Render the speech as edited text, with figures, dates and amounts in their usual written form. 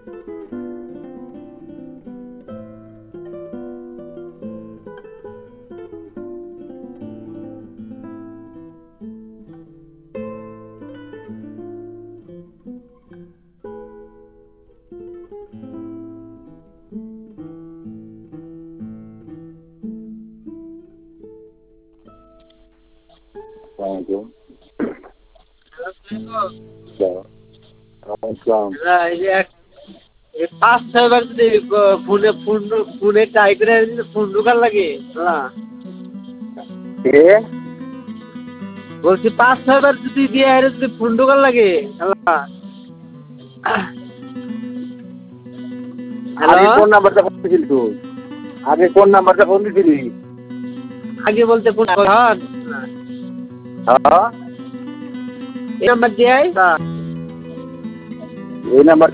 আসসালামু আলাইকুম। এই যে পাঁচ ছয়বার যদি ফোনে ট্রাই করে ফোন ঢোকার লাগে কে? বলছি পাঁচ ছয়বার যদি দিয়ে যদি ফোন ঢোকার লাগে আগে হ্যালো কোন নাম্বারটা ফোন দিছিলি তুই? আগে কোন নাম্বারটা ফোন দিছিলি? আগে বলতে কোন হ্যাঁ, এই নাম্বার দিয়ে এই নাম্বার